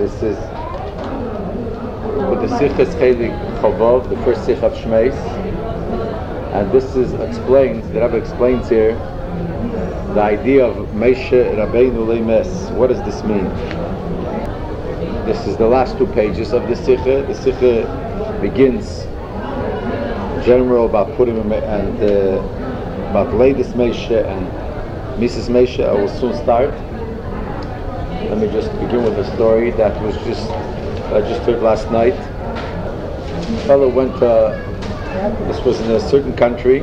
This is with the Sichas Chelik Chavov, the first Sich of Shmeis, and this is explains. The Rebbe explains here the idea of Moshe Rabbeinu Leimes. What does this mean? This is the last two pages of the Sicha. The Sicha begins general about Purim and about Ladies Moshe and Mrs. Moshe. I will soon start. Let me just begin with a story that I just heard last night. A fellow went this was in a certain country,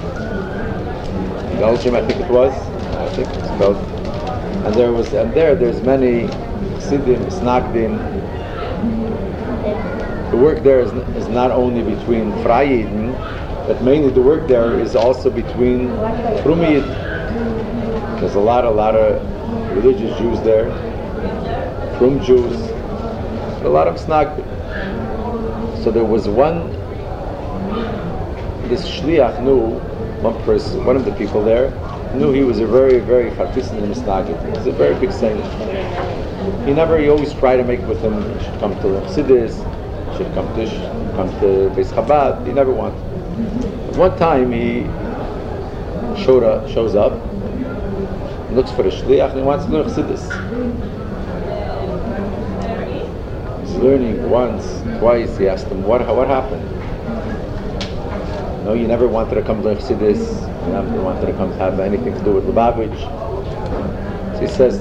Belgium I think it was, it's Belgium. And there's many Chassidim, Snagdim. The work there is not only between Freiyiden, but mainly the work there is also between Frumiyid. There's a lot of religious Jews there, Frum Jews, a lot of Snagdim. So there was this Shliach knew, one of the people there, knew he was a very, very Chavis in the Misnagid. He's a very big saint. He always tried to make with him, he should come to Chassidus, should come to Beis Chabad. He never wanted. One time he shows up, looks for the Shliach, and he wants to learn Chassidus. He's learning once, twice. He asked him, what happened? No, you never wanted to come to Chassidus. You never wanted to come to have anything to do with Lubavitch. So he says,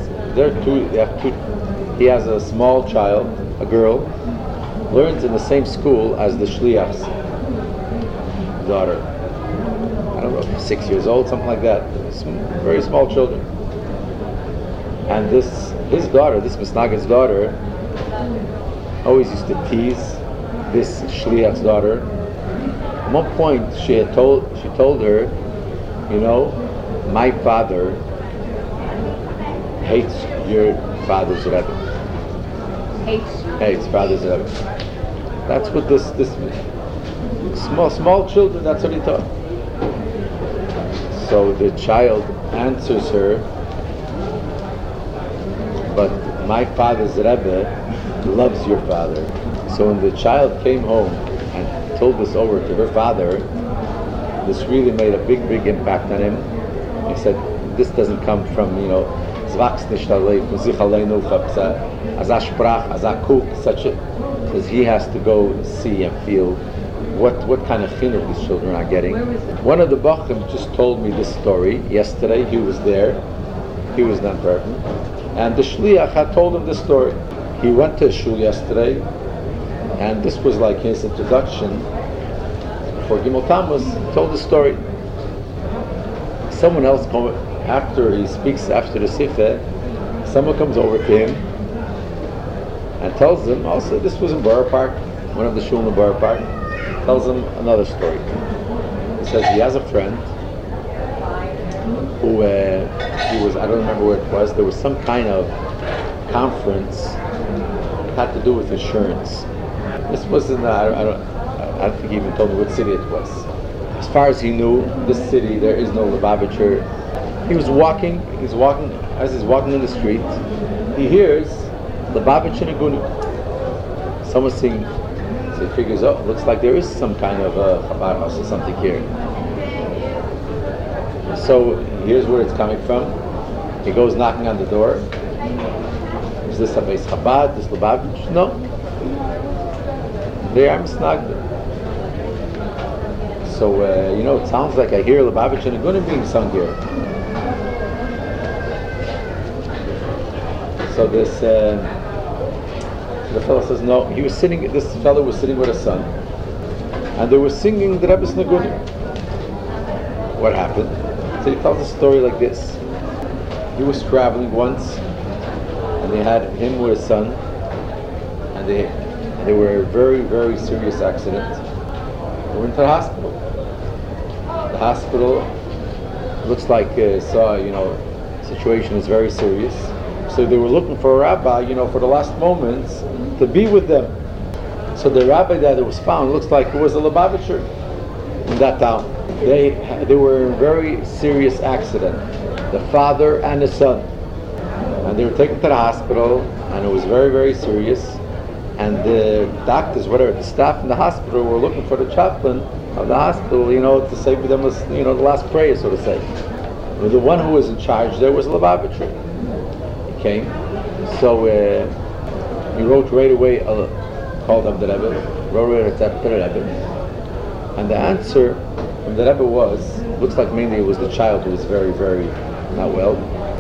he has a small child, a girl, learns in the same school as the Shliach's daughter. I don't know, 6 years old, something like that. Very small children. And his daughter, this Misnagid's daughter, always used to tease this Shliach's daughter. At one point, she told her, my father hates your father's Rebbe. Hates father's Rebbe. That's what this small children. That's what he thought. So the child answers her, but my father's Rebbe loves your father. So when the child came home and told this over to her father, this really made a big impact on him. He said, this doesn't come from, because he has to go see and feel what kind of chinuch these children are getting. One of the Bachim just told me this story yesterday. He was there. He was in Antwerpen. And the Shliach had told him this story. He went to shul yesterday, and this was like his introduction for Gimel Tammuz. Told the story. Someone else, after he speaks after the Sikha, someone comes over to him and tells him, also this was in Borough Park, one of the shul in Borough Park, tells him another story. He says he has a friend who he was, I don't remember where it was, there was some kind of conference that had to do with insurance. This was in I don't think he even told me what city it was. As far as he knew, this city, there is no Lubavitcher. He's walking in the street, he hears Lubavitcher Naguni. Someone singing. So he figures, looks like there is some kind of a Chabad house or something here. So here's where it's coming from. He goes knocking on the door. Is this a Beis Chabad? This Lubavitch? No. They are Misnagdim. So, it sounds like I hear Lubavitch and Naguni being sung here. So the fellow says, no, this fellow was sitting with a son, and they were singing the Rebbe's Naguni. What happened? So he tells the story like this. He was traveling once, and they had him with his son, and they were a very, very serious accident. They went to the hospital. The hospital looks like situation is very serious. So they were looking for a rabbi, for the last moments to be with them. So the rabbi that was found looks like it was a Lubavitcher in that town. They were in a very serious accident, the father and the son. And they were taken to the hospital, and it was very, very serious. And the doctors, whatever, the staff in the hospital were looking for the chaplain of the hospital, to say for them, the last prayer, so to say. But the one who was in charge there was Lubavitcher. He came, so he wrote right away, called up the Rebbe, wrote right up to the Rebbe, and the answer from the Rebbe looks like mainly it was the child who was very, very not well.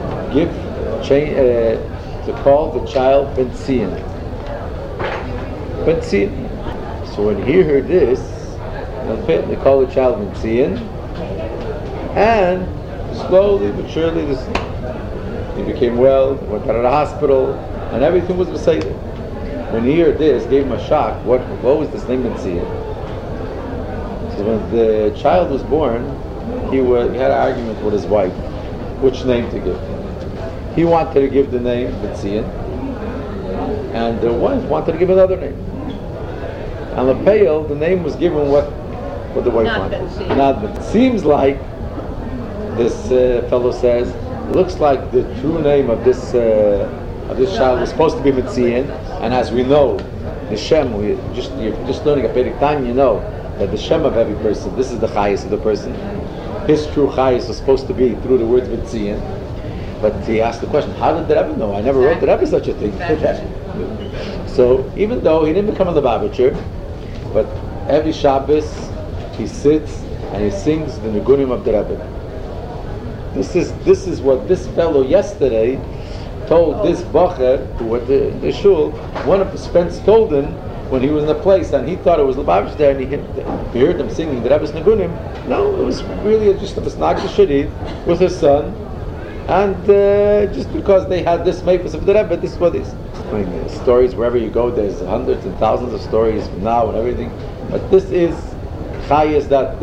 To call the child Ben-Zion. Ben-Zion. So when he heard this, they called the child Ben-Zion, and slowly but surely he became well, went out of the hospital, and everything was beside him. When he heard this, gave him a shock. What was this name Ben-Zion? So when the child was born, he had an argument with his wife, which name to give. He wanted to give the name Ben-Zion, and the wife wanted to give another name. And Lepel, the name was given what the wife wanted. Not Ben-Zion. It seems like this fellow says, it looks like the true name of this child was supposed to be Ben-Zion, and as we know, the Shem, you're just learning a Perek Tanya, you know that the Shem of every person, this is the Chayis of the person. His true Chayis was supposed to be through the words Ben-Zion. But he asked the question, how did the Rebbe know? I never wrote the Rebbe such a thing. So even though he didn't become a Lubavitcher, but every Shabbos he sits and he sings the Nigunim of the Rebbe. This is what this fellow yesterday told this Bacher who at the shul. One of his friends told him when he was in a place and he thought it was Lubavitch there, and he heard them singing the Rebbe's Nigunim. No, it was really just a Misnag Shadid with his son. And just because they had this mavis of the Rebbe, this is what is. Stories wherever you go, there's hundreds and thousands of stories from now and everything. But this is chayas that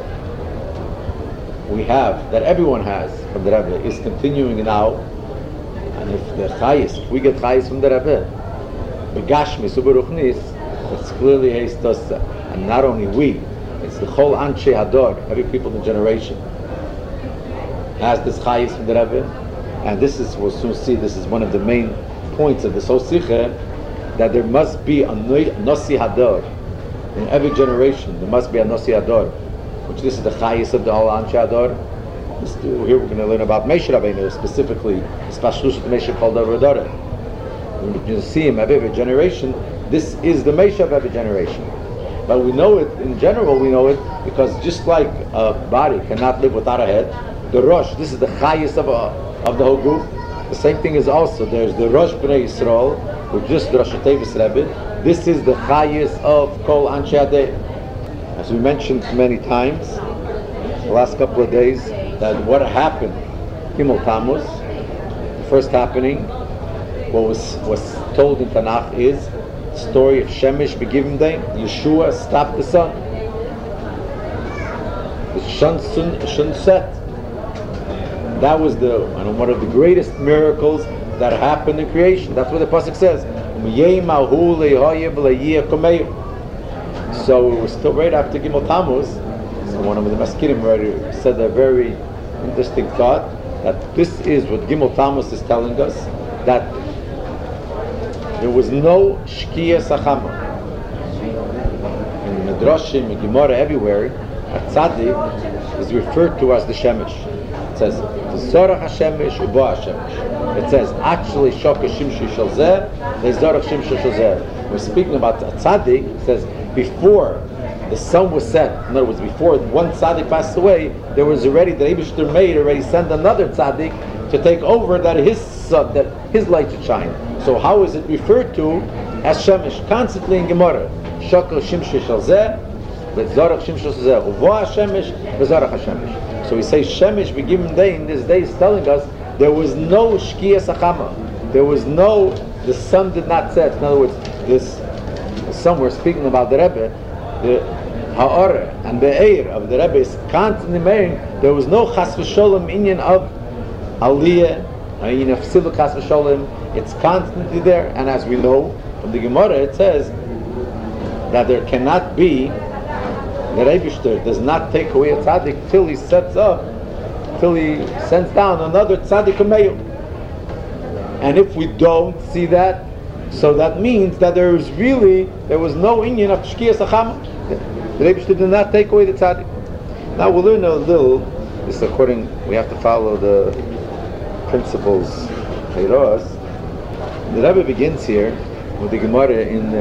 we have, that everyone has from the Rebbe, is continuing now. And if we get chayas from the Rebbe, begashmis uberuchnis, it's clearly heistosa. And not only we, it's the whole Anshe Hador, every people in the generation has this chayis from the Rebbe, and we'll soon see, this is one of the main points of this whole sikha, that there must be a Nosi Hador. In every generation, there must be a Nosi Hador, which this is the chayis of the whole Anshe Hador. Here we're going to learn about Moshe Rabbeinu, specifically, Spashlushat Moshe called the Rodore. When you see him every generation, this is the Moshe of every generation. But we know it, in general we know it, because just like a body cannot live without a head, the Rosh, this is the Chayis of the whole group. The same thing is also, there's the Rosh Bnei Yisrael, which is the Rosh Tevis Rebbe. This is the Chayis of Kol Anshe Adeh. As we mentioned many times, the last couple of days, that what happened, Gimel Tammuz, the first happening, what was told in Tanakh is the story of Shemesh Begivim Day. Yeshua stopped the sun. The sun set. That was one of the greatest miracles that happened in creation. That's what the pasuk says. So it was still right after Gimel Tammuz. So one of the Maskirim already said a very interesting thought, that this is what Gimel Tammuz is telling us, that there was no Shkia Sachama. In Midrashim, in Gemara, everywhere, a tzaddik is referred to as the Shemesh. It says, Zorach HaShemesh Ubo HaShemesh. It says, actually, Shoka Shimshi Shalzeh, Zorach Shimshi Shalzeh. We're speaking about a tzaddik. It says, before the sun was set, in other words, before one tzaddik passed away, there was already, the Eibishter made already sent another tzaddik to take over, that his light should shine. So how is it referred to as Shemesh? Constantly in Gemara, Shoka Shimshi Shalzeh, Zorach Shimshi Shalzeh, Uvo HaShemesh, Zorach HaShemesh. So we say Shemesh Begivim Day, in this day is telling us there was no Shkia Sachama. There was the sun did not set. In other words, the sun, we're speaking about the Rebbe, the Ha'orah and the Eir of the Rebbe is constantly marrying. There was no Chas V'Sholem inyan of Aliyah, inyan of Siluk Chas V'Sholem. It's constantly there. And as we know from the Gemara, it says that there cannot be, the Eibishter does not take away a tzaddik till he sends down another tzaddik Ameyu. And if we don't see that, so that means that there was no inyan of Shkiyas Achama. The Rebbe did not take away the tzaddik. Now we'll learn a little. This is we have to follow the principles. The Rebbe begins here with the Gemara in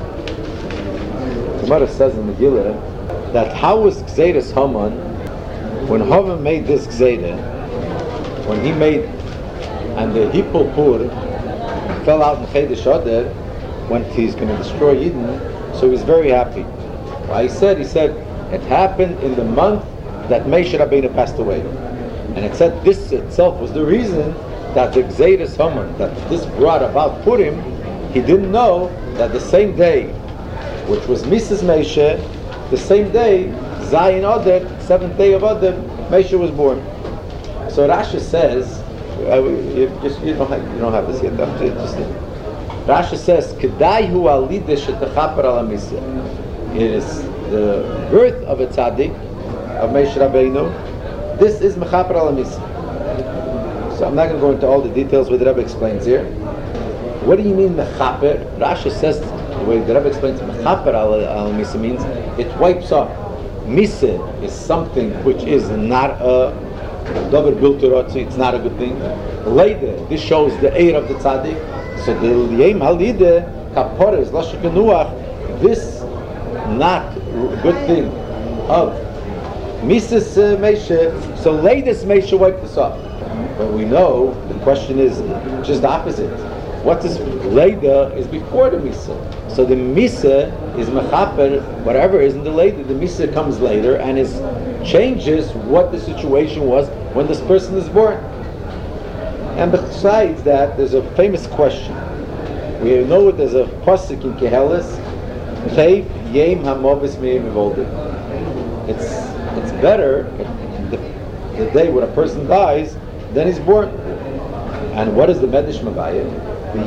Gemara says in Megillah that how was Gzeiras Haman when Haman made this Gzeira, when he made and the Hippol Pur fell out in Chedesh Adar when he's going to destroy Eden, so he was very happy. Well, he said it happened in the month that Moshe Rabbeinu passed away, and it said this itself was the reason that the Gzeiras Haman that this brought about Purim, he didn't know that the same day, which was Mrs. Moshe, the same day Zayin Adar, 7th day of Adar, Moshe was born. So Rashi says, you don't have this yet. Rashi says, "Kedai hu alideh shetechaper al hamisa." It is the birth of a tzaddik, of Moshe Rabbeinu. This is mechaper al hamisa. So I'm not going to go into all the details what the Rebbe explains here. What do you mean mechaper? Rashi says the way the Rebbe explains mechaper al hamisa means it wipes off. Misa is something which is not a Dover Bilturotzi, it's not a good thing. Later, this shows the air of the tzaddik. So the Yem Halide, Kapores, Lashikanuach, this not good thing of Mrs. Moshe, so latest Moshe wiped this off. But we know the question is just the opposite. What is later is before the Misa. So the Misa is Mechaper, whatever is in the later. The Misa comes later and changes what the situation was when this person is born. And besides that, there's a famous question. We know there's a pasuk in Kehelis, Chayv Yem Hamovis Me'im Evolde. It's better the day when a person dies than he's born. And what is the Medrash Mavayim? When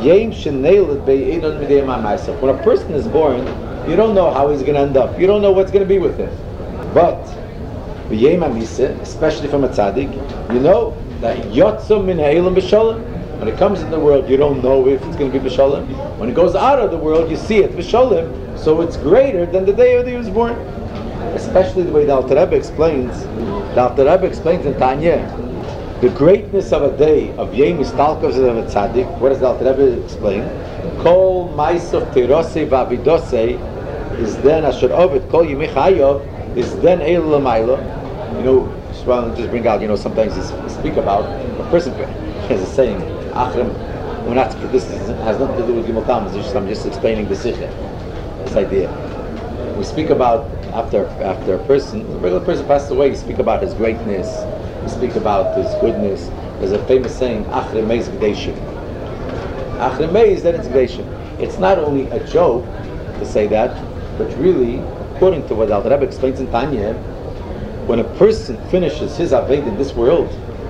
a person is born, you don't know how he's going to end up. You don't know what's going to be with him. But especially from a tzaddik, you know that yotzum min ha'elam b'shalom. When it comes in the world, you don't know if it's going to be b'shalom. When it goes out of the world, you see it b'shalom. So it's greater than the day that he was born. Especially the way the Alter Rebbe explains. The Alter Rebbe explains in Tanya the greatness of a day of Yom Istalkos of a tzaddik. What does the Alter Rebbe explain? Kol ma'asav terosei v'avidosei is then asher ovid kol yimei chayav is then eil l'maylo. You know, just bring out. Sometimes you speak about a person has a saying. Achrim, we're not. This has nothing to do with Gimel Tammuz. I'm just explaining the sikha. This idea. We speak about after a person, a regular person passes away. You speak about his greatness. We speak about his goodness. There's a famous saying, Achre Meiz G'deishim. Achre Meiz, then it's G'deishim. It's not only a joke to say that, but really, according to what Al Rebbe explains in Tanya, when a person finishes his Aved in this world,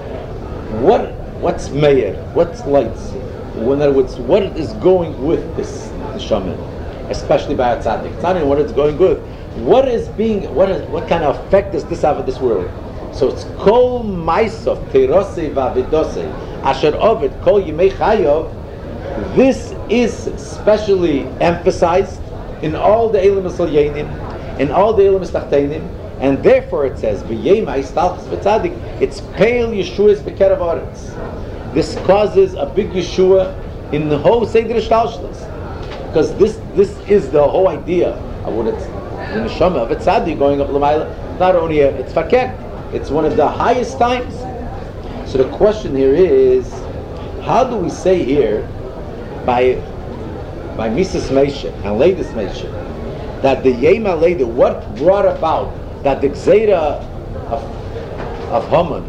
what's Meir? What's lights? In other words, what is going with this Neshama? Especially by a tzaddik. It's not even what it's going with. What kind of effect does this have in this world? So it's kol ma'asav terosei v'avidosei asher ovid kol yimei chayav. This is specially emphasized in all the Eilim Yisraelim, in all the Eilim Tachteinim, and therefore it says v'yem ha'istalchus v'tzadik. It's pale Yeshua's b'kerev haaretz. This causes a big Yeshua in the whole Seder Shtalshlis, because this is the whole idea of what it's the neshama of a tzaddik going up l'mayla. Not only it's fakek. It's one of the highest times. So the question here is, how do we say here, by Mrs. Moshe and Ladis Moshe, that the Yom HaLeda, what brought about that the Gzeira of Haman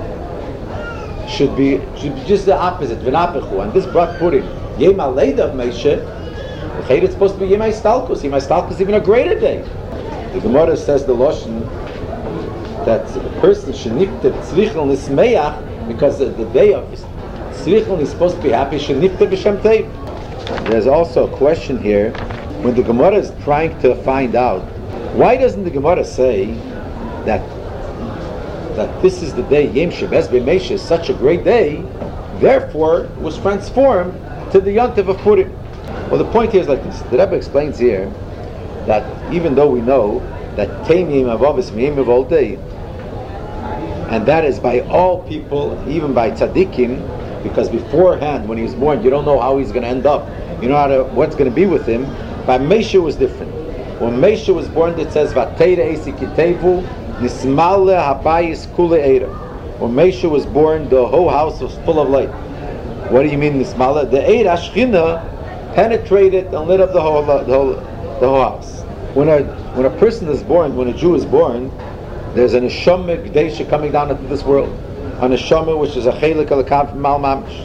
should be just the opposite, V'napechu, and this brought Purim. Yom HaLeda of Moshe, it's supposed to be Yom HaStalkus. Yom HaStalkus is even a greater day. The Gemara says the Lashon that the person should nifter tzrichel nismeach, because the day of tzrichel is supposed to be happy, should nifter b'shem teiv. There's also a question here when the Gemara is trying to find out, why doesn't the Gemara say that this is the day Yom Sheves B'Moshe is such a great day? Therefore, it was transformed to the Yontiv of Purim. Well, the point here is like this. The Rebbe explains here that even though we know that Teimim Avov is Miyim of all day, and that is by all people, even by tzaddikim, because beforehand, when he was born, you don't know how he's going to end up. You know what's going to be with him. By Moshe was different. When Moshe was born, it says, Vateira Eisi Kitevu, Nismale Habayis Kule Eira. When Moshe was born, the whole house was full of light. What do you mean Nismale? The Eira Shechina penetrated and lit up the whole house. When a person is born, when a Jew is born, there's an neshama gdeisha coming down into this world. A neshama which is a chelik alakav from Mal Mamish.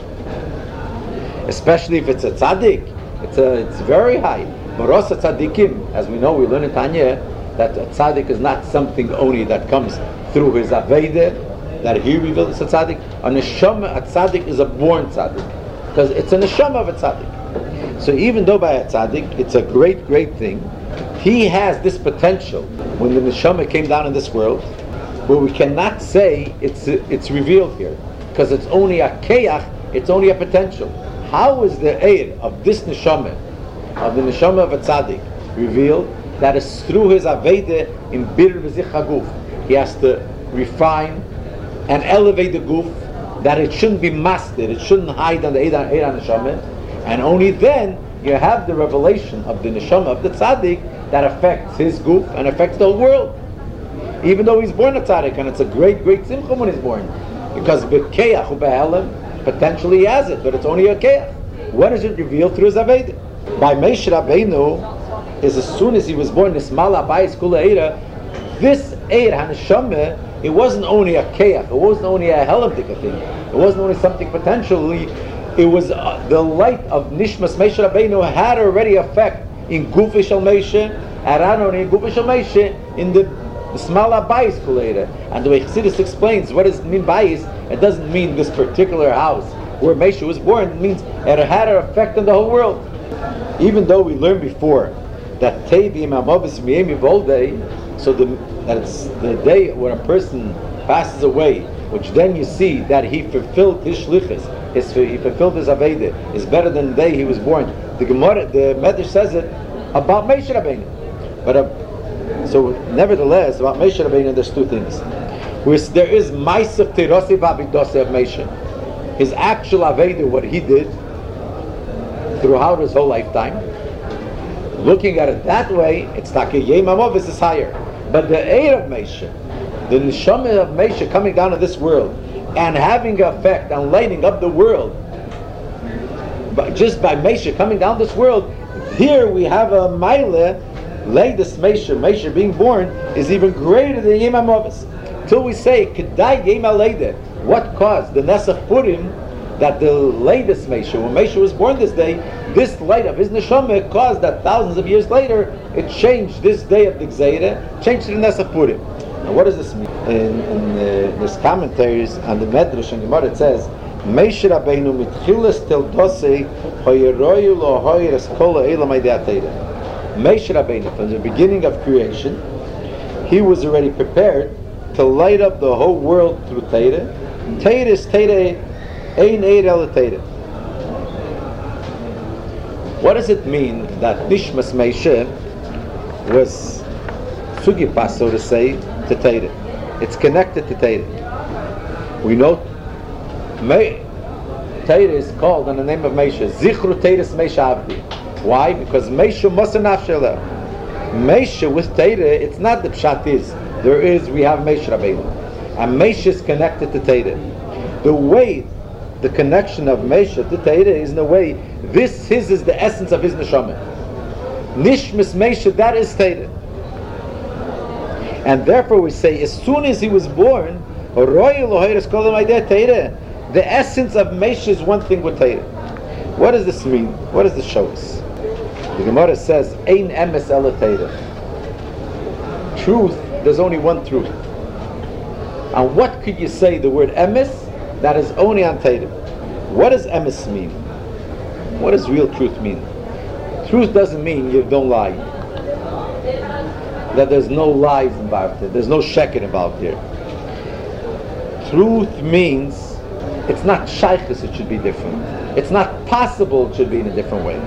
Especially if it's a tzaddik, it's very high. But also tzaddikim, as we know, we learn in Tanya that a tzaddik is not something only that comes through his aveda, that he revealed as a tzaddik. A neshama, a tzaddik is a born tzaddik, because it's a neshama of a tzaddik. So even though by a tzaddik, it's a great, great thing, he has this potential when the neshama came down in this world, where we cannot say it's revealed here, because it's only a keach, it's only a potential. How is the aid of this neshama, of the neshama of a tzaddik, revealed? That is through his aveda in bir v'zich haguf. He has to refine and elevate the guf, that it shouldn't be mastered, it shouldn't hide on the eid neshama, and only then you have the revelation of the neshama of the tzaddik that affects his guf and affects the whole world. Even though he's born a tzaddik, and it's a great, great simcha when he's born, because b'keach u'be'elam, potentially he has it, but it's only a keach. When is it revealed? Through his aveda. By Moshe Rabbeinu, is as soon as he was born, this mala bayis kula eira, this eir haneshama, it wasn't only a keach, it wasn't only a helamdik thing, it wasn't only something potentially, it was the light of nishmas Moshe Rabbeinu had already effect in Gufi Shel Moshe, Aranoni in Gufi Shel Moshe, in the Smala Bayis Kuleda. And the way Chassidus explains, what does it mean Bayis? It doesn't mean this particular house where Moshe was born, it means it had an effect on the whole world. Even though we learned before that Tevim Amavis Miyemi Volday, so that it's the day when a person passes away, which then you see that he fulfilled his shlichus, he fulfilled his aveda, is better than the day he was born. The Gemara, the Medrash says it about Moshe Rabbeinu. But so nevertheless, about Moshe Rabbeinu, there's two things. There is Ma'aseh Tirasi V'Avidose of Moshe, his actual aveda, what he did throughout his whole lifetime. Looking at it that way, it's Takei Yemamov is higher. But the Eir of Moshe, the neshama of Moshe coming down to this world and having an effect on lighting up the world, but just by Moshe coming down this world, here we have a Maile, Leidus Moshe being born is even greater than Yom HaMavis. Till we say, Kedai Yom HaLeida, what caused the Nes of Purim, that the latest Moshe, when Moshe was born this day, this light of his neshama caused that thousands of years later, it changed this day of the Gzeira, changed to the Nes of Purim. Now what does this mean? In there's commentaries on the Medrash and Gemara, it says, Moshe Rabbeinu mitchilas tel dosei hoyeroyu lo hoyeres kol ha'elam ha'idei Teira. Moshe Rabbeinu, from the beginning of creation, he was already prepared to light up the whole world through Teira. Teira is Teira ein eir el Teira. What does it mean that Nishmas Moshe was sugipas, so to say, to Teira? It's connected to Teira. We know Teira is called on the name of Moshe, Zichru Teiras Moshe Avdi. Why? Because Moshe Moshe Nafsheleh. Moshe with Teira, it's not the pshat is. We have Moshe Rabbeinu. And Moshe is connected to Teira. The way, the connection of Moshe to Teira is in a way, his is the essence of his neshama. Nishmas Moshe, that is Teira. And therefore we say, as soon as he was born, the essence of Moshe is one thing with Teira. What does this mean? What does this show us? The Gemara says, Ein emes ela Teira. Truth, there's only one truth. And what could you say, the word emes, that is only on Teira? What does emes mean? What does real truth mean? Truth doesn't mean you don't lie. That there's no lies involved here. There's no sheker involved here. Truth means It's not shaykhus, it should be different. It's not possible it should be in a different way.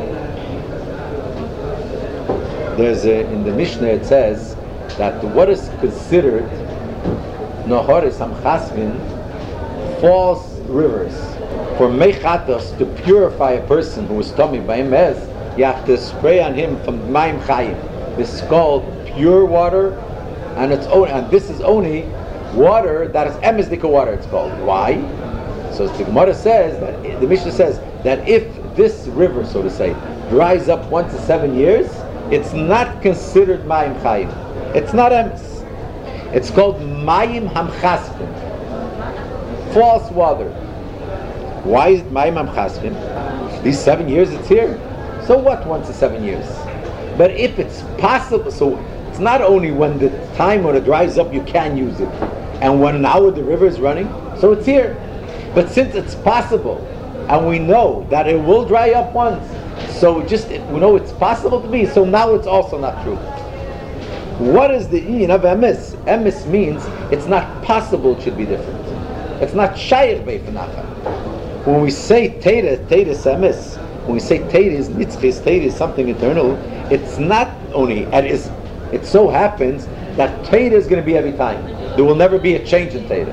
In the Mishnah it says that what is considered Nohoris Hamchasvin, false rivers. For Mechatos, to purify a person who is tummy by Mez, you have to spray on him from Mayim Chayim. This is called pure water, and this is only water that is emesdika water, it's called. Why? So the Gemara says, the Mishnah says, that if this river, so to say, dries up once in 7 years, it's not considered Mayim Chayim. It's not emes. It's called Mayim Hamchasvin, false water. Why is it Mayim Hamchasvin? These 7 years it's here. So what once in 7 years? But if it's possible, so it's not only when the time when it dries up you can use it, and when now the river is running, so it's here. But since it's possible, and we know that it will dry up once, so we know it's possible to be, so now it's also not true. What is the in of emes? Emes means it's not possible it should be different. It's not shayich beifanacha. When we say teira is emes, when we say teira is nitzchis, teira is something eternal, it's not only, it so happens that teira is going to be every time. There will never be a change in teira.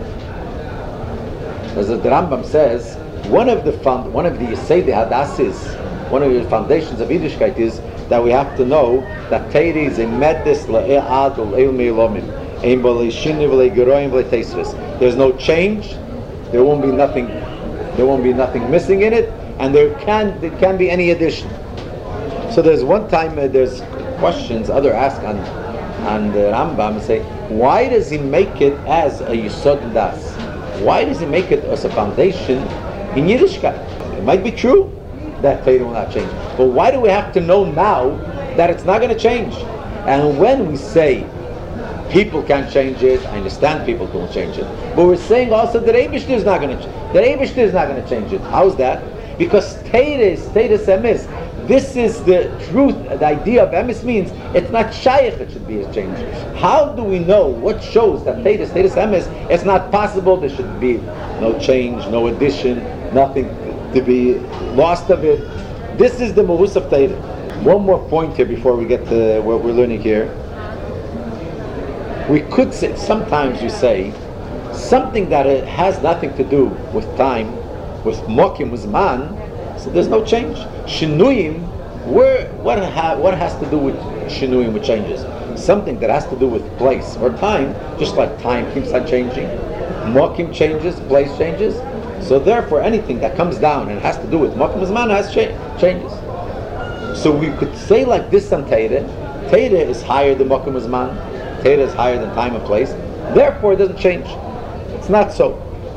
As the Rambam says, one of the Yesei Hadasis, one of the foundations of Yiddishkeit is that we have to know that Teira is a medis la'e'ad u'le'il me'ilomim. Ein bo le'shini v'le'geroyim v'le'teisres. There's no change, there won't be nothing missing in it, and there can't be any addition. So there's one time, there's questions other ask on the Rambam, say, why does he make it as a Yisod Das? Why does he make it as a foundation in Yiddishkeit? It might be true that Torah will not change, but why do we have to know now that it's not going to change? And when we say people can't change it, I understand people can't change it, but we're saying also that Eibishter is not going to change it. How's that? Because Torah is emes. This is the truth. The idea of emes means it's not shaykh, it should be a change. How do we know? What shows that Torah is emes? It's not possible. There should be no change, no addition, nothing to be lost of it. This is the Mahus of Torah. One more point here before we get to what we're learning here. We could say, sometimes you say, something that it has nothing to do with time, with Mokim, with Man, so there's no change. Shinuyim, what has to do with Shinuyim, with changes? Something that has to do with place or time, just like time keeps on changing. Mokim changes, place changes. So therefore, anything that comes down and has to do with Mokim Zman has changes. So we could say like this on Teira. Teira is higher than Mokim Zman. Teira is higher than time and place. Therefore, it doesn't change. It's not so.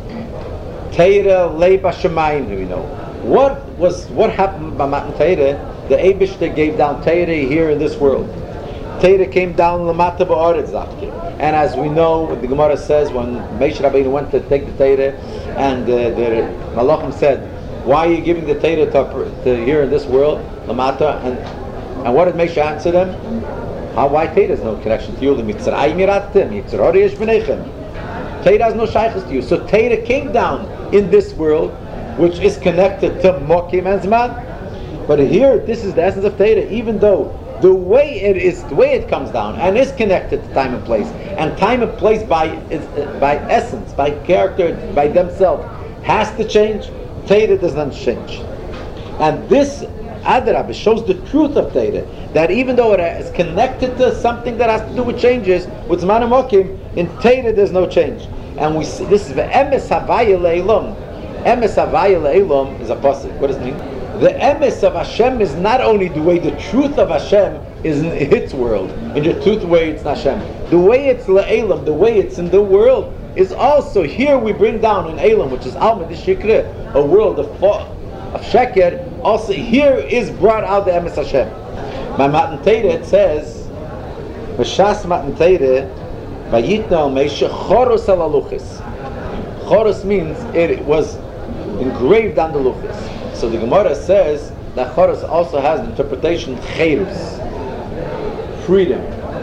Teira leiba shemayim, do we know? What happened by Matan Teira? The Eibishter gave down Teira here in this world. Teira came down Lamata Ba'aretz Zakir. And as we know, the Gemara says when Moshe Rabbeinu went to take the Teira, and the Malachim said, "Why are you giving the Teira to here in this world, Lamata?" And what did Moshe answer them? Why Teira has no connection to you? The Mitzrayim yiratem, Yitzrori yesh b'neichem. Teira has no shaykhs to you. So Teira came down in this world, which is connected to Mokim and Zman. But here, this is the essence of Teira, even though the way it comes down and is connected to time and place, and time and place by essence, by character, by themselves, has to change, Teira does not change. And this Adrab shows the truth of Teira, that even though it is connected to something that has to do with changes, with Zman and Mokim, in Teira there's no change. And we see, this is the Emes Havaya Le'ilom. Emes Havaya Le'ilom is a pasuk. What does it mean? The emes of Hashem is not only the way the truth of Hashem is in its world, in the truth way it's not Hashem. The way it's Le'elam, the way it's in the world, is also here we bring down in Elam, which is Alma Shikre, a world of Sheker. Also here is brought out the emes Hashem. By Matan Teira it says, V'shas Matan Teira, Vayitna al Meisha Choros al Aluchis. Choros means it was engraved on the Luchis. So the Gemara says that Choros also has the interpretation Cherus, freedom.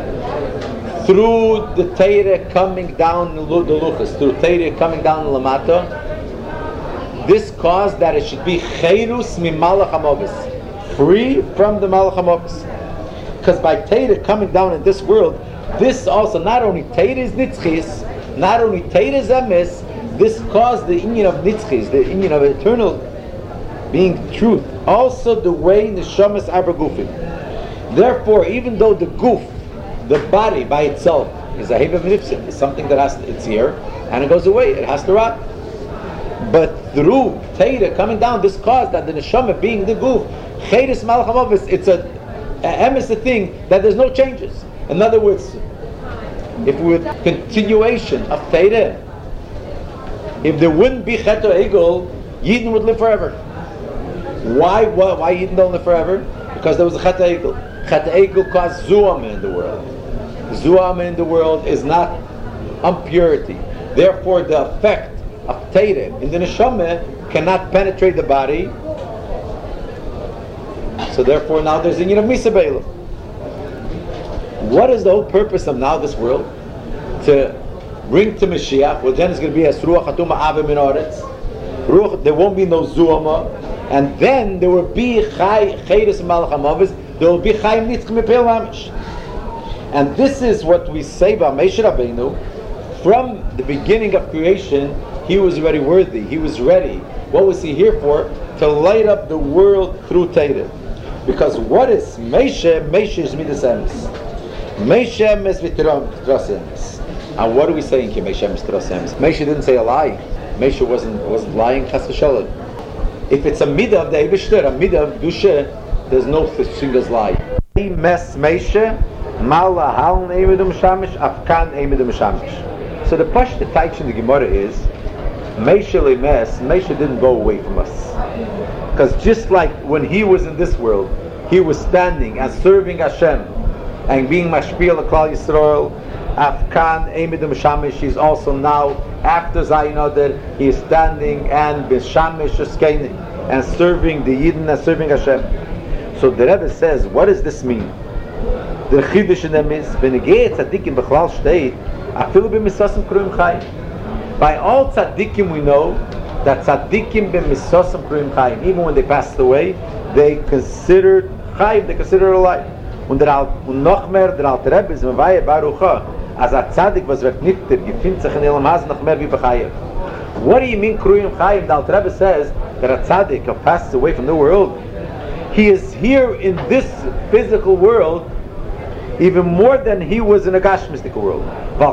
Through the Teira coming down the Luchas, through Teira coming down the Lamata, this caused that it should be Cherus mi Malach HaMavis, free from the Malach HaMavis. Because by Teira coming down in this world, this also, not only Teira is Nitzchis, not only Teira is Emes, this caused the inyan of Nitzchis, the inyan of eternal being truth, also the way Neshamas Arba Gufim. Therefore, even though the Guf, the body by itself, is a Hebev Nipsim, it's something that it's here, and it goes away, it has to rot. But through Teira coming down, this caused that the Neshama being the Guf, Cheres Malach HaMavis, it's a thing that there's no changes. In other words, if we would continuation of Teira, if there wouldn't be Chet Egel, Yidden would live forever. Why Yidden don't live forever? Because there was a Chet Egel. Chet Egel caused Zuam in the world. Zuam in the world is not impurity. Therefore, the effect of Teira in the Neshama cannot penetrate the body. So therefore, now there's the inyan of Misa Beilah. What is the whole purpose of now this world? To bring to Mashiach. Well, then it's going to be as Ruach Hatuma Ave Min Oretz. There won't be no Zuama, and then there will be Chai Cheres Malach HaMavis. There will be Chaim Nitzchim Mipel Mamish. And this is what we say about Moshe Rabbeinu. From the beginning of creation, he was already worthy. He was ready. What was he here for? To light up the world through Teira. Because what is Moshe? Moshe is Midas Emes. Moshe Emes V'Tras Emes. And what are we saying here? Moshe Emes V'Tras Emes. Moshe didn't say a lie. Moshe wasn't lying. Chas v'shalom. If it's a midah of the Eibishter, a midah of Dusha, there's no such thing as lie. Mes Moshe Mala Haln Eimedum Shamish Afkan Eimedum Shamish. So the Pashta Taich in the Gemara is Moshe didn't go away from us. Because just like when he was in this world, he was standing and serving Hashem and being Mashpil Klal Yisrael, Afkan Eimedum Shamish, he's also now, after Zayin Oder, he is standing and B'Shamish Eskeini and serving the Yidden and serving Hashem. So the Rebbe says, what does this mean? The Chiddush in them is, V'negei tzadikim b'chlal shteit, afilu b'misosim kruim chayim. By all tzadikim we know that tzadikim b'misosim kruim chayim. Even when they passed away, they considered chayim, they considered alive. Und noch mehr, der Alte Rebbe ist Mevaya Barucha, as a tzadik was wird nifter, gefindt sich in Elam Haz noch mehr wie b'chayim. What do you mean kruim chayim? The Alte Rebbe says that a tzadik who passes away from the world, he is here in this physical world even more than he was in a Gashmistical world.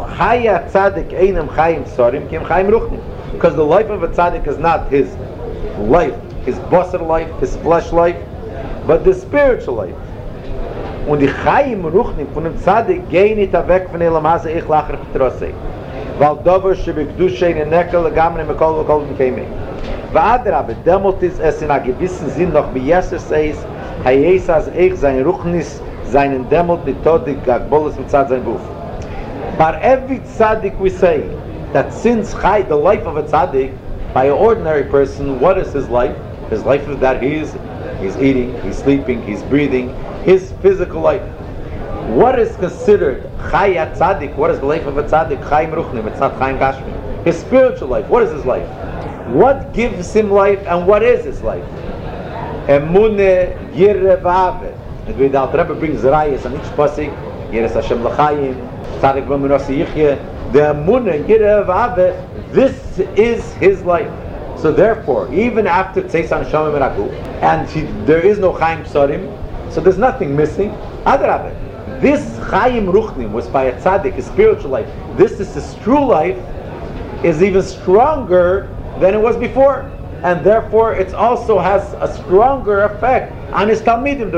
Because the life of a tzaddik is not his life, his basar life, his flesh life, but the spiritual life. Und die Chaim Ruchnim von dem Tzaddik gehen nicht weg von Elam Hase ich lacher Petrosei. Weil Dover shebekdushe in Nekel legamre mekol v'kol v'keimei. V'adrabe, demot ist es in a gewissen Sinn noch wie Jesus says, hayesas ich sein Ruchnis seinen demot nitodik gagbolos mitzad sein Buf. But every tzaddik we say that since Chai, the life of a tzaddik, by an ordinary person, what is his life? His life is that he's eating, he's sleeping, he's breathing, his physical life. What is considered Chai at tzaddik? What is the life of a tzaddik? Chaim Ruchnim, it's not Chaim Gashmi. His spiritual life, what is his life? What gives him life and what is his life? Emuneh Yireh V'Ave. And the Alter Rebbe brings Rayas on each pasuk, Yiras Hashem L'Chaim, Tzadik V'Menasi Yichye, the Emuneh Yireh V'Ave, this is his life. So therefore, even after Tzeisan Shamim Ragu, and there is no Chaim Psarim, so there's nothing missing. Adrabeh, this Chaim Ruchnim was by a tzaddik, his spiritual life. This is his true life, is even stronger than it was before. And therefore, it also has a stronger effect on his Talmidim.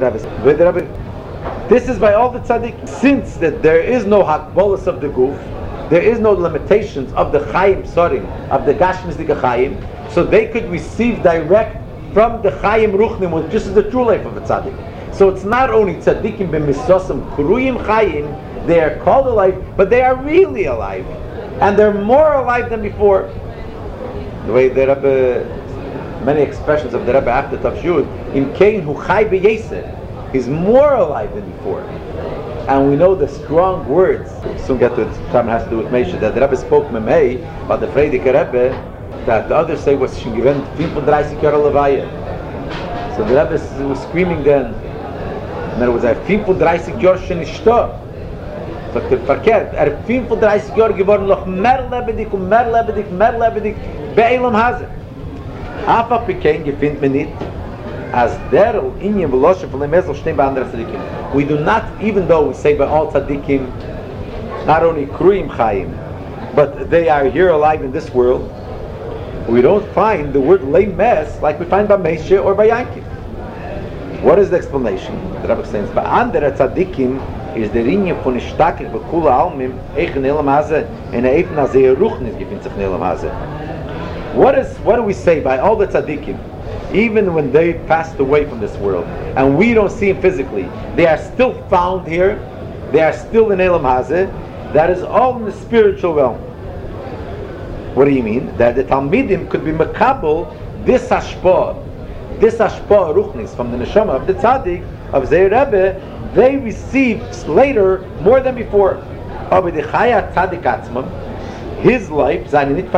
This is by all the tzaddik. Since that there is no hakbolus of the guf, there is no limitations of the Chaim Psarim, of the Gashmisdik Chaim, so they could receive direct from the Chaim Ruchnim, which is the true life of a tzaddik. So it's not only tzaddikim b'misosim kruyim Chaim, they are called alive, but they are really alive, and they're more alive than before. The way the Rebbe, many expressions of the Rebbe after Tafshud, in Kain hu chai b'yeseh, he's more alive than before. And we know the strong words, soon get to it, time has to do with Moshe, that the Rebbe spoke Memei about the Frierdiker Rebbe, that the others say was Shingiven 35 Jahre Levaya. So the Rebbe was screaming then, and there was 35 Jahre Shenishto. But the verkehrt, 35 Jahre geworden, noch mehr lebendig und mehr lebendig, mehr lebendig, bei Elam Hazer. Afa Pikein gefindt man nicht, as der Inyan Veloshe von Lemezel stehen bei anderen Tzadikim. We do not, even though we say by all Tzadikim, not only Kruyim Chaim, but they are here alive in this world, we don't find the word Lemes like we find by Meshe or by Yankiv. What is the explanation? The Rebbe says, by andere Tzadikim is der Inyan von Ishtakik Bekula Almim Eichen Elam Hazer and Eifen Hazeh Ruchnis gefindt sich in Elam Hazer. What do we say by all the tzaddikim, even when they passed away from this world, and we don't see them physically, they are still found here, they are still in Elam Hazeh, that is all in the spiritual realm. What do you mean? That the Talmidim could be makabel this hashpah ruchnis from the neshama of the tzaddik, of Zeir Rebbe, they received later more than before. Aber the chaya tzaddik atzmam, his life,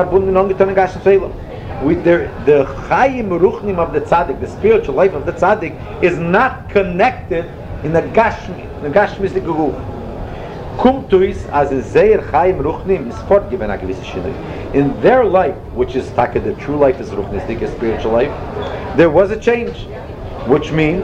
with the Chaim Ruchnim of the Tzaddik, the spiritual life of the Tzaddik, is not connected in the Gashmistic Guf. Kumtuis as a Zeir Chaim Ruchnim is fortgiven a gewisse Shinui. In their life, which is taka, the true life is Ruchnistic, a spiritual life, there was a change, which means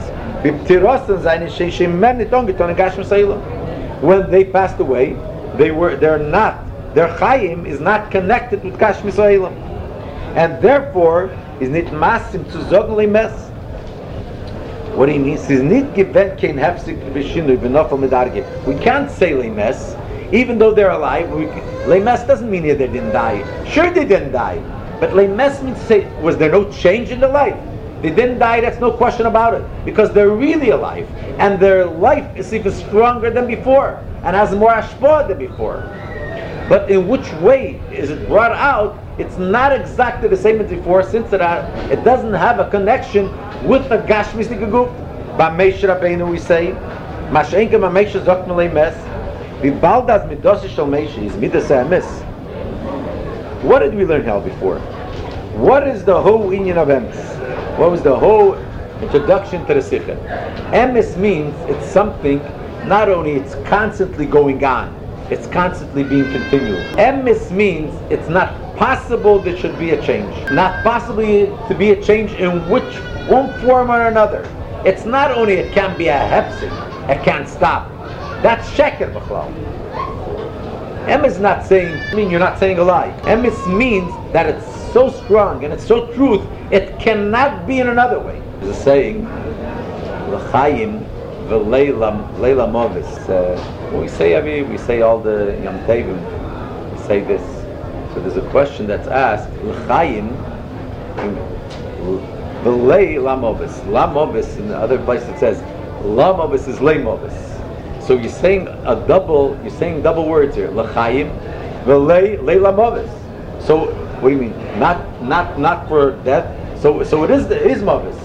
when they passed away, their Chaim is not connected with Gashmis Ha'olam, and therefore is not masim to zogen lemes. What he means is not given kein hefsik b'shinui b'nofel medarge. We can't say lemes, even though they're alive. Lemes doesn't mean that they didn't die. Sure, they didn't die, but lemes means to say, was there no change in their life? They didn't die. That's no question about it, because they're really alive, and their life is even stronger than before, and has more ashpah than before. But in which way is it brought out? It's not exactly the same as before, since it doesn't have a connection with the Gashmistic Guf. By Moshe Rabbeinu we say, Mash'enke Moshe Zok Melei Mes, Vibaldas Midosi Shel Moshe is Midas Emes. What did we learn here before? What is the whole inyan of Emes? What was the whole introduction to the Sikha? Emes means it's something, not only it's constantly going on, it's constantly being continued. Emes means it's not possible there should be a change. Not possibly to be a change in which one form or another. It's not only it can be a hefsek, it can't stop. That's sheker b'chlal. Emes is not saying, you're not saying a lie. Emes means that it's so strong and it's so truth, it cannot be in another way. There's a saying, l'chaim v'leila movis. We say all the Yom Tevim, we say this. So there's a question that's asked, l'chaim v'lei lamovis. Lamovis, in the other place it says, lamovis is leimovis. So you're saying double words here, l'chaim v'lei lamovis. So what do you mean? Not for death. So it is movis.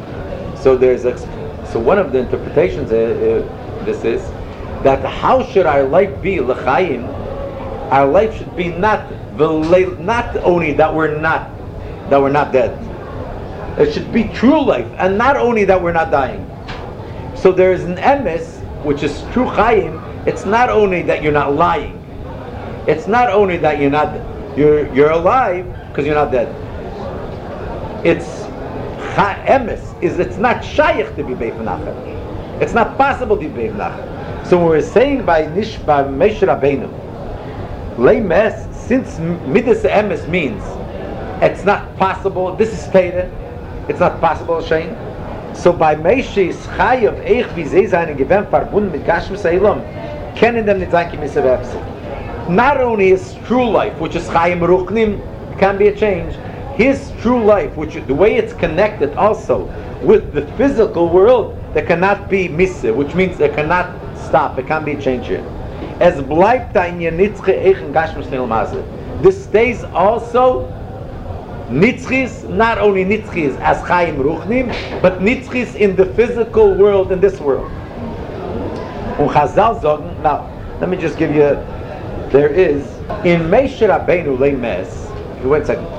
So one of the interpretations this is that how should our life be l'chaim? Our life should be not only that we're not dead. It should be true life, and not only that we're not dying. So there is an emes, which is true chaim. It's not only that you're not lying. It's not only that you're alive because you're not dead. It's emes it's not shaykh to be beif nachar. It's not possible to be beif nachar. So when we're saying by Moshe Rabbeinu, Leimes, since Midas Emes means it's not possible, this is stated, it's not possible, Shane. So by Moshe is Chayav Eich wie sie seinen Gewinn verbunden mit Gashmis Ha'olam, kennen them nicht sein Kimisse Webse. Not only his true life, which is Chaim Ruchnim, can be a change, his true life, which the way it's connected also with the physical world, there cannot be misse, which means it cannot stop, it can't be changed here. As bleibt da in ihr nitzche eichen Gashmis Elam Hazer. This stays also nitzchis, not only nitzchis as Chaim Ruchnim, but nitzchis in the physical world, in this world. Chazal sagen, now, let me just give you, there is, in Moshe Rabbeinu Leimes, if you wait a second,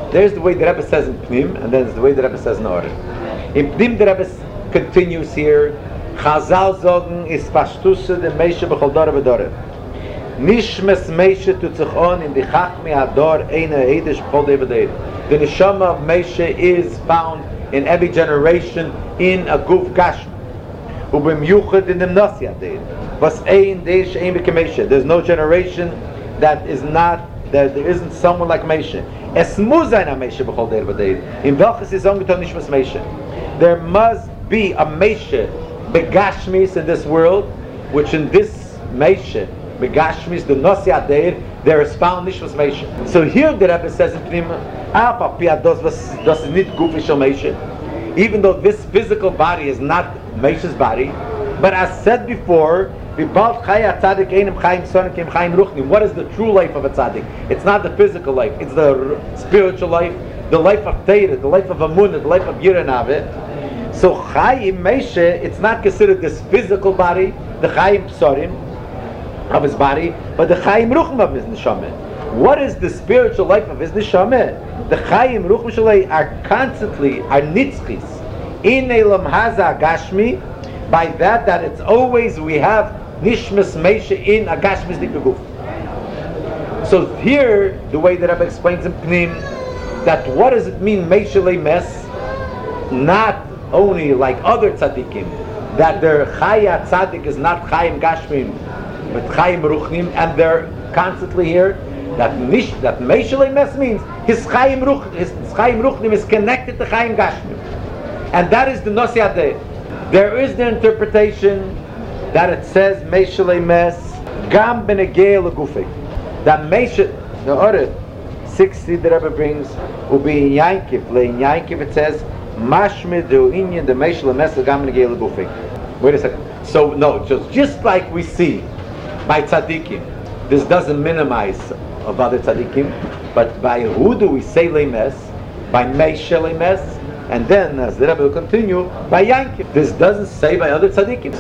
There's the way the Rebbe says in Pnim, and then there's the way the Rebbe says in Order. In Pnim, the Rebbe continues here, Chazal zogen is pashtusse de Meishe b'chol dore v'dore. Nishmes Meishe tut sich on in the Chachmi Ador eine Eidish b'chol dore v'dore. The neshama of Meishe is found in every generation in a guf gashmi. Ubemyuchad in the Nasi Ador. Was ein deish ein b'kemeishe. There's no generation that is not, that there isn't someone like Meishe. Es muss ein Meishe b'chol dore v'dore. In welches is ongeton nishmas Meishe. There must be a Meishe begashmis in this world, which in this Meishe, begashmis, the Nasi Adeir, there is found Nishmas Meishe. So here the Rebbe says in Pnim, even though this physical body is not Meishe's body, but as said before, what is the true life of a tzaddik? It's not the physical life, it's the spiritual life, the life of Teirah, the life of Amunah, the life of Yiranaveh. So Chaim Meishe, it's not considered this physical body, the Chaim Psorim of his body, but the Chaim Ruchim of his neshama. What is the spiritual life of his neshama? The Chaim Ruchim Shalei are constantly, are nitzchis, in Elam Haza Gashmi, by that it's always, we have Nishmas Meishe in a Gashmis Dikaguf. So here, the way that Rebbe explains in Pnim, that what does it mean Meishe Leimes? Not only like other tzaddikim, that their chaya tzaddik is not chayim gashmim, but chayim ruchnim, and they're constantly here. That Meishe Leimes means his chayim ruchnim is connected to chayim gashmim, and that is the Nasi Adeh. There is the interpretation that it says Meishe Leimes gam benegei legufei. That Meishe, the other 60 the Rebbe brings, ubi in Yankiv, in Yankiv it says Mashmid do inyan the Meishe Leimes gam benegei legufei. Wait a second. So no, just like we see by tzaddikim, this doesn't minimize of other tzaddikim, but by who do we say Leimes? By Meishe Leimes, and then as the Rebbe will continue, by Yankiv. This doesn't say by other tzaddikim.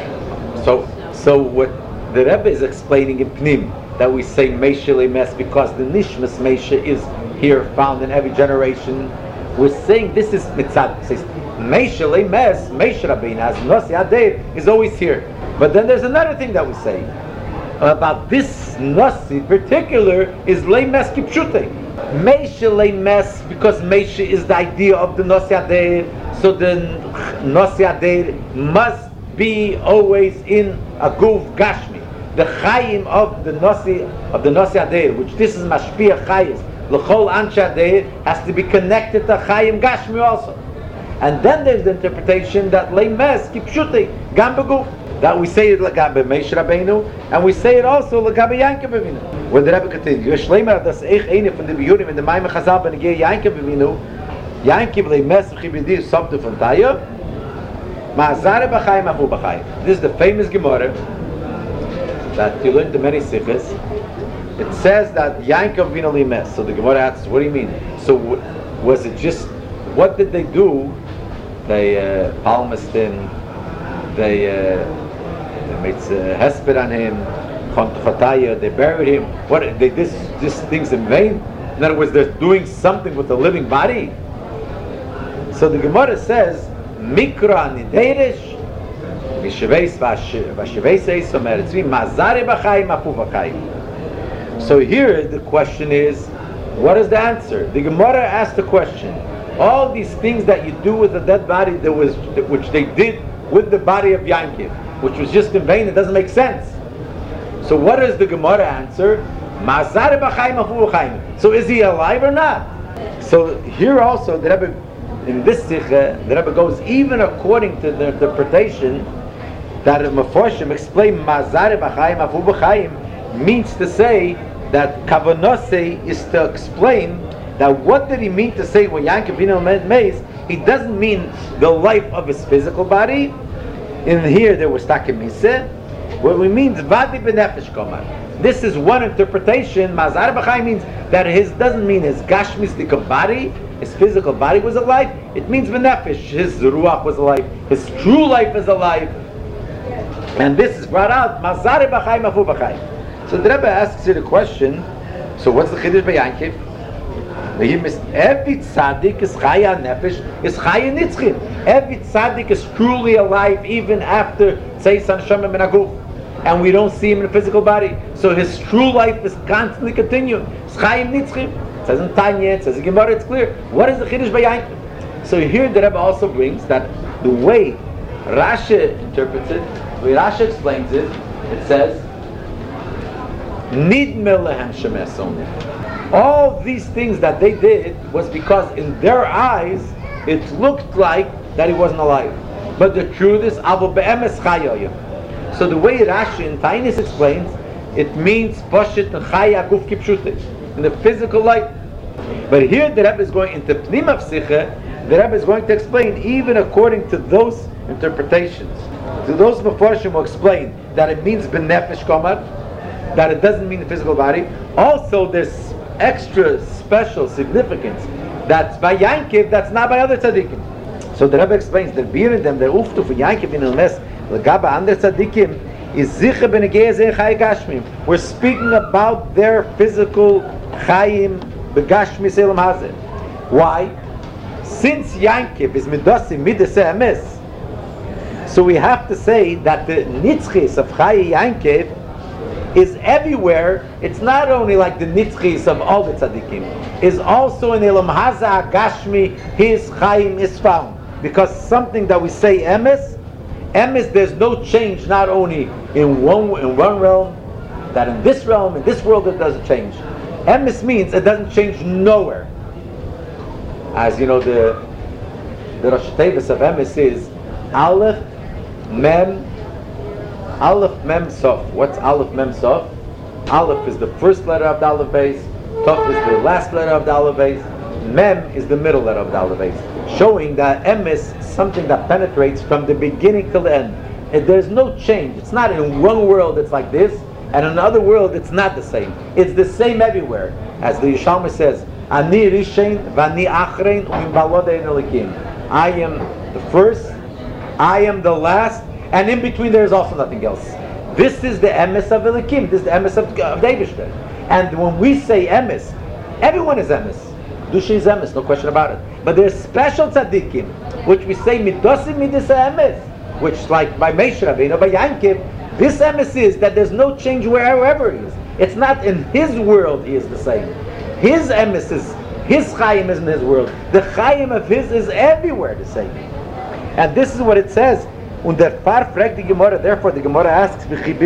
So what the Rebbe is explaining in Pnim, that we say Meishe Leimes because the Nishmas Meishe is here found in every generation. We're saying this is mitzad. It says Meishe Leimes, Meishe Rabbeinu as Nasi Adeir is always here. But then there's another thing that we say about this Nasi particular is Leimes Kipshute. Meishe Leimes because Meishe is the idea of the Nasi Adeir. So the Nasi Adeir must be always in a guf gashmi. The chayim of the Nasi Adeir, which this is mashpia chayis, l'chol anshe Adeir, has to be connected to chayim gashmi also. And then there's the interpretation that leimes kipshuti gam beguf, that we say it l'gabe Meishe Rabbeinu, and we say it also l'gabe Yankiv Avinu. When the Rebbe continues, Yeshleimer das eich eine von den Bejurim in the Maimon Chazal benegei Yankiv Avinu, Yankiv leimes v'chibidi sobtu von Taya, ma'azare b'chayim afu b'chayim. This is the famous Gemara that you learned the many sikhs. It says that Yankov Vino Limes. So the Gemara asks, what do you mean? So was it just, what did they do? They palmistin, they made hesped on him, they buried him. What, they did just things in vain? In other words, they're doing something with the living body. So the Gemara says, Mikra niderish, so here the question is, what is the answer? The Gemara asked the question, all these things that you do with the dead body, which they did with the body of Yankiv, which was just in vain, it doesn't make sense. So what is the Gemara answer? So is he alive or not? So here also the Rebbe, in this sikha, the Rebbe goes even according to the interpretation that Meforshim explain Mazare b'chaim afu b'chaim means to say that Kavanose is to explain that what did he mean to say when Yankiv Vino Meis? He doesn't mean the life of his physical body. In here there was Takim Miseh. What we mean is Vadi b'nefesh komar. This is one interpretation. Mazare b'chaim means that his doesn't mean his gashmistic body, his physical body was alive. It means b'nefesh, his ruach was alive, his true life is alive. And this is brought out, Mazare b'chaim afu b'chaim. So the Rebbe asks you the question, so what's the Chiddush by Yankiv? Every tzaddik is chaya nefesh, is chaya nitzchim. Every tzaddik is truly alive even after tzeis haneshama min haguf, and we don't see him in a physical body. So his true life is constantly continuing. It's chaya nitzchim. It says in Tanya, it says in Gemara, it's clear. What is the chiddush by Yankiv? So here the Rebbe also brings that the way Rashi interprets it, the way Rashi explains it, it says, Nidme lehem shemes only. All these things that they did was because in their eyes it looked like that he wasn't alive. But the truth is, Avo be'emes chayayim. So the way Rashi in Tainis explains, it means Pashit chaya guf kipshute, in the physical life. But here the Rebbe is going into Pnim of Sicha, the Rebbe is going to explain, even according to those interpretations, to those Meforshim who explain that it means benefesh komar, that it doesn't mean the physical body. Also, there's extra special significance that's by Yankiv, that's not by other tzaddikim. So the Rebbe explains that being them, the uftu for Yankiv in Ilmes, l'gaba under tzaddikim, is zicha b'negei zeh chay gashmim. We're speaking about their physical chayim b'gashmi selam hazeh. Why? Since Yankiv is midosim midas emes, so we have to say that the nitzchis of Chayi Yankiv is everywhere. It's not only like the nitzchis of all the tzaddikim, is also in Elam Haza Gashmi, his Chaim is found. Because something that we say emes, there's no change not only in one realm, that in this realm, in this world it doesn't change. Emes means it doesn't change nowhere. As you know, the Rosh Tevis of emes is Aleph Mem Sof. What's Aleph Mem Sof? Aleph is the first letter of the Aleph base, Tov is the last letter of the Aleph base, Mem is the middle letter of the Aleph base, showing that emes is something that penetrates from the beginning till the end. And there's no change. It's not in one world it's like this, and in another world it's not the same. It's the same everywhere. As the Yishalmi says, Ani Rishein v'ani Achrein u'im balodein elikim. I am the first, I am the last, and in between there is also nothing else. This is the emes of Elikim. This is the emes of Eibishter. And when we say emes, everyone is emes. Dusha is emes, no question about it. But there's special tzaddikim, which we say midosim midis emes, which like by Moshe Rabbeinu, by Yankiv, this emes is that there's no change wherever he is. It's not in his world he is the same. His emes is, his chayim is in his world. The chayim of his is everywhere the same. And this is what it says. Und der Pfarr fragt die Gemara, therefore the Gemara asks,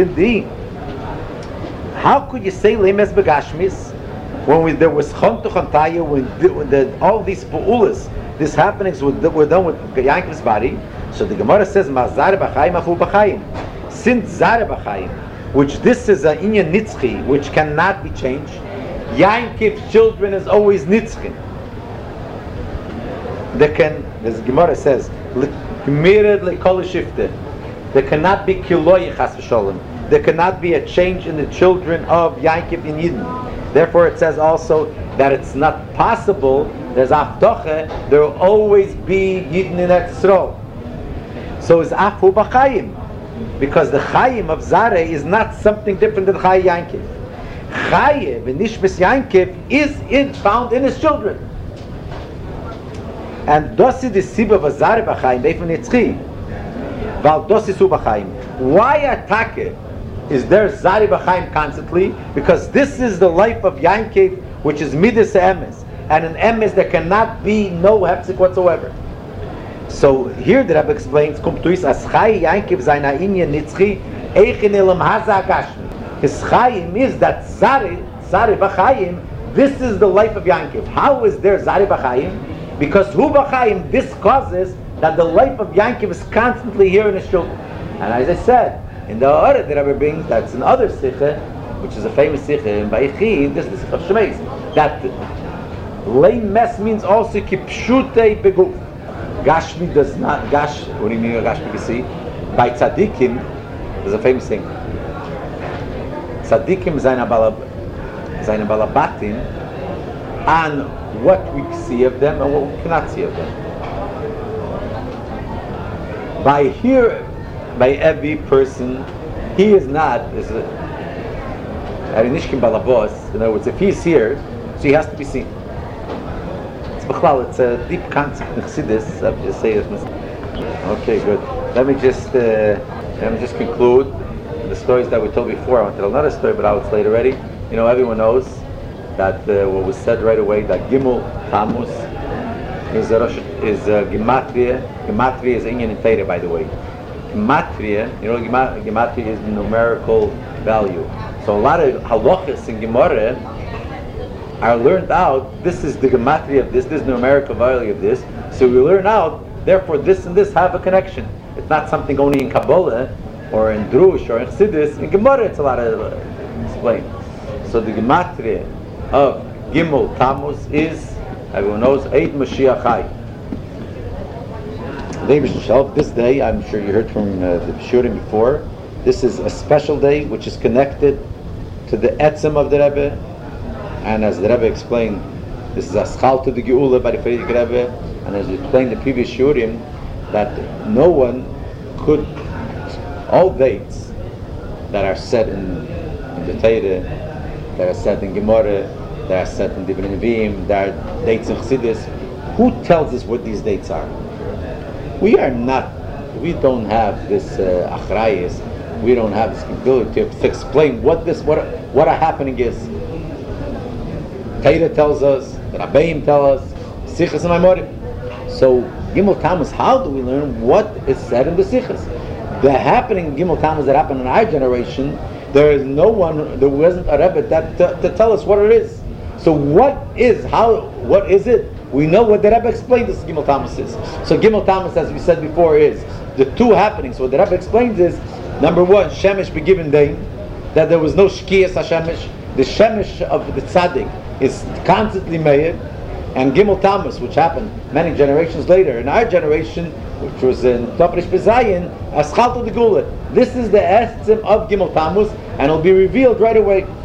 how could you say lemes begashmis when there was chon to chontaya, when all these pu'ulas, these happenings were done with Yankov's body? So the Gemara says, ma zare b'chayim afu b'chayim. Since zare b'chayim, which this is an inyan nitzchi, which cannot be changed, Yankov's children is always nitzchi. As Gemara says, there cannot be kiloy chas v'sholem. There cannot be a change in the children of Yankiv in Yidden. Therefore, it says also that it's not possible. There's aftoche. There will always be Yidden in Eretz Yisrael. So it's afu b'chayim, because the chayim of Zare is not something different than Chay Yankiv. Chayev and Nishmas Yankiv is found in his children. And dosi the siba v'zare b'chayim beifun yitzchi, val dosi su b'chayim. Why atake is there zare b'chayim constantly? Because this is the life of Yankiv, which is midas emes, and in emes there cannot be no hepzik whatsoever. So here the Rebbe explains, kumtuis as chay Yankiv zayna inyan nitzchi eichin elam haza gashmi. His chayim is that zare b'chayim. This is the life of Yankiv. How is there zare b'chayim? Because Hu B'chaim, this causes that the life of Yankiv is constantly here in his children. And as I said, in the Orah that Rebbe brings, that's another Sikha, which is a famous Sikha in Vayichi, this is the Sikha of Shemeis, that Lein Mes means also Kipshutei Beguf. Gashmi does not, what do you mean Gashmi Gesi? By Tzadikim, there's a famous thing. Tzadikim Zaina Balabatim, and what we see of them and what we cannot see of them. By every person, he is not, Arinishkim Balabos, in other words, if he's here, so he has to be seen. It's a deep concept in Chassidus. I just say it. Okay, good. Let me just conclude the stories that we told before. I want to tell another story, but I'll explain already. You know, everyone knows that what was said right away, that Gimel Tammuz is Gematria. Gematria is Inyan in Torah, by the way. Gematria, you know, Gematria is numerical value. So a lot of halachas in Gemara are learned out. This is the Gematria of this. This is the numerical value of this. So we learn out. Therefore, this and this have a connection. It's not something only in Kabbalah or in Drush or in Chassidus. In Gemara, it's a lot of explained. So the Gematria of Gimel Tammuz is, everyone knows, Eid Mashiach Chai. This day, I'm sure you heard from the Shurim before, this is a special day which is connected to the Etzem of the Rebbe, and as the Rebbe explained, this is a schal to the Geula by the Frierdiker Rebbe, and as we explained in the previous Shurim, that no one could, all dates that are said in the Torah, that are said in Gemara, that are said in Divrei Nevi'im, that are dates in Chassidus, who tells us what these dates are? We don't have this achrayis, we don't have this ability to explain what a happening is. Torah tells us, the Rabbeim tell us, Sichas and Maimorim. So Gimel Tammuz, how do we learn what is said in the Sichas? The happening in Gimel Tammuz that happened in our generation, there wasn't a Rebbe to tell us what it is. So what is it? We know what the Rebbe explained this Gimel Tammuz is. So Gimel Tammuz, as we said before, is the two happenings. What the Rebbe explains is, number one, Shemesh be given day, that there was no Shkiyas HaShemesh. The Shemesh of the Tzaddik is constantly made, and Gimel Tammuz, which happened many generations later, in our generation, which was in Toperish Bezayin, Aschalto de Gula. This is the essence of Gimel Tammuz, and it'll be revealed right away.